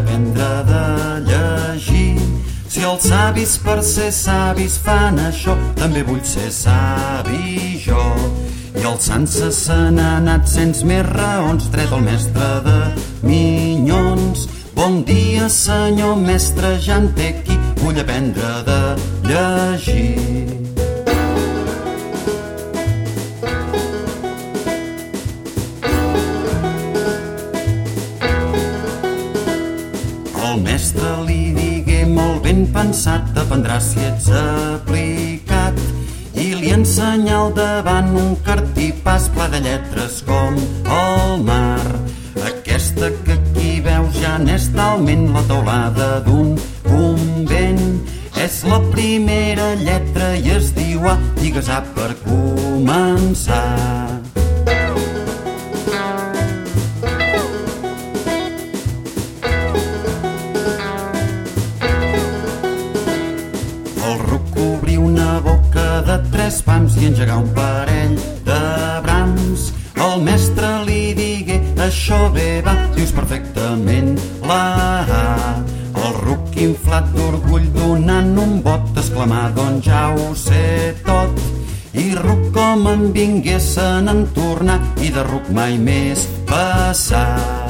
aprendre de llegir. Si els savis per ser savis fan això, també vull ser savi jo. I el Sansa se n'ha anat sense més raons, tret el mestre de minyons. Bon dia, senyor mestre, ja en té aquí, vull aprendre de llegir. El mestre li digué molt ben pensat, aprendràs si ets aplicat. I li ensenyà al davant un cartipàs ple de lletres com el mar. Aquesta que aquí veus ja n'és talment la teulada d'un convent. És la primera lletra i es diu A, digues A per començar. El ruc obrí una boca de 3 pams i engegà un parell de brams. El mestre li digué, això bé va, dius perfectament la A. El ruc inflat d'orgull donant un bot exclamà, doncs ja ho sé tot. I ruc com en vingués se n'en tornà i de ruc mai més passà.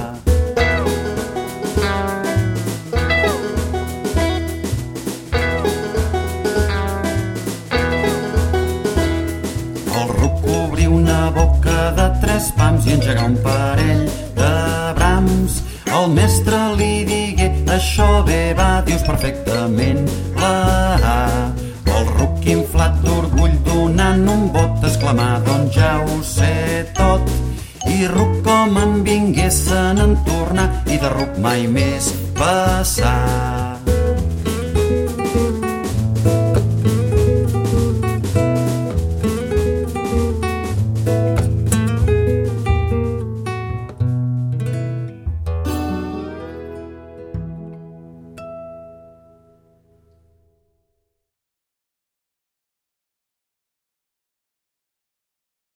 El ruc obrí una boca de 3 pams i engegà un parell de brams. El mestre li digué, això bé va, dius perfectament la A. El ruc inflat d'orgull donant un bot exclamà, doncs ja ho sé tot. I ruc com en vingués se n'en tornà i de ruc mai més passà.